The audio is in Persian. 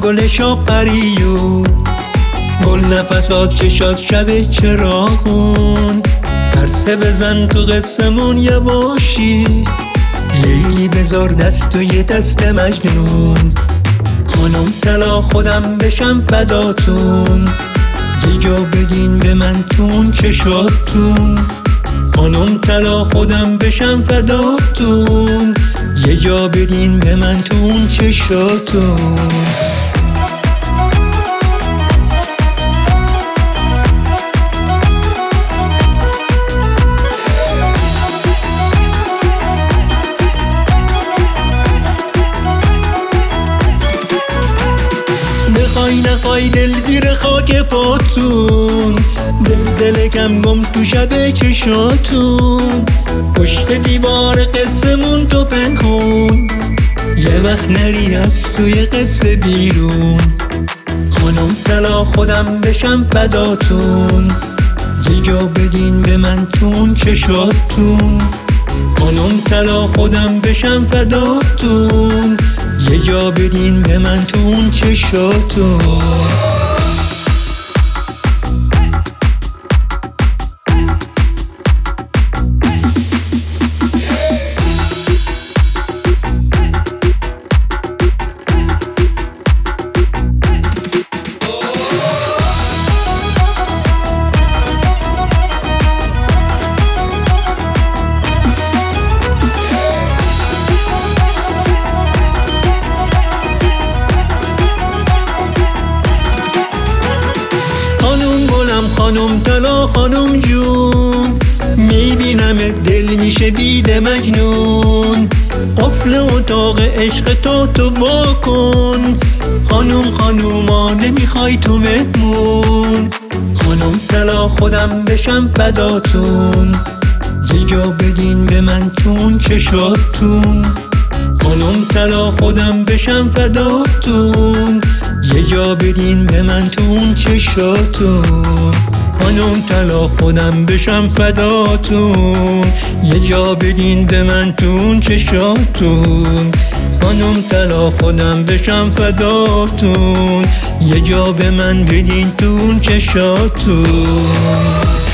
گلش آفریون، گل نفسات چشات شب چراغون، پرسه بزن تو قصمون یواشی، لیلی بذار دست توی دست مجنون. خانم طلا خودم بشم فداتون، یه جا بدین به من تون چشاتون. خانم طلا خودم بشم فداتون، یه جا بدین به من تون چشاتون. بخوای نخوای دل زیر خاک پاتون، دل کم گم تو شب چشاتون. پشت دیوار قصمون تو پنهون، یه وقت نری از توی قصه بیرون. خانم طلا خودم بشم فداتون، یه جا بدین به من تون چشاتون. خانم طلا خودم بشم فداتون، یه جا بدین به من تون چشاتون. خانم طلا خانم جون، میبینم دل میشه بیده مجنون. قفل اتاق عشق تو وا کن، خانوما نمیخوای تو مهمون. خانم طلا خودم بشم فداتون، یه جا بدین به من تون چشاتون. خانم طلا خودم بشم فداتون، یه جا بدین به من تون چشاتون. خانم طلا خودم بشم فداتون، یه جا بدین به من تون چشاتون. خانم طلا خودم بشم فداتون، یه جا به من بدین تون چشاتون.